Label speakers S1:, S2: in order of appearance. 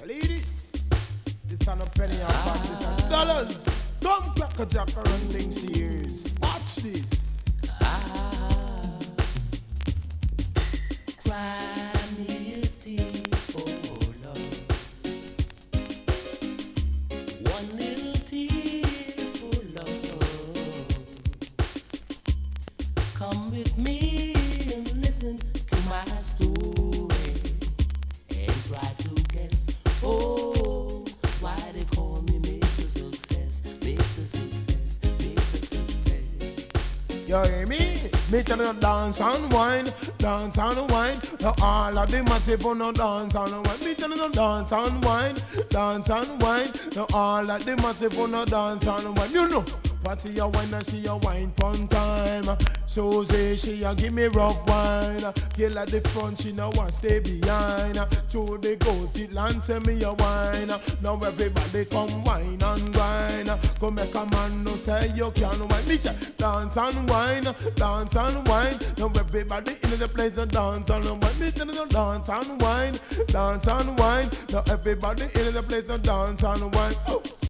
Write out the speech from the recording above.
S1: Ladies, this on a penny and back, this on dollars. Come crack a jack around things years. Watch this.
S2: Cry me a tear for love. One little tear for love. Come with me and listen to my story and try to guess. Oh, why they call me Mr. Success, Mr. Success, Mr. Success.
S1: You hear me? Me tell you dance and wine, dance and wine. Now all of the massive on no dance and wine. Me tell you dance and wine, dance and wine. Now all of the massive on no dance and wine. You know. What see your wine and see your wine pon time. So say she a give me rough wine. Girl at the front she no want stay behind. To the goat it land say me a wine. Now everybody come wine and wine. Come make a man no say you can wine. Me say dance and wine, dance and wine. Now everybody in the place to dance and wine. Me tell you dance and wine, dance and wine. Now everybody in the place to dance and wine. Oh.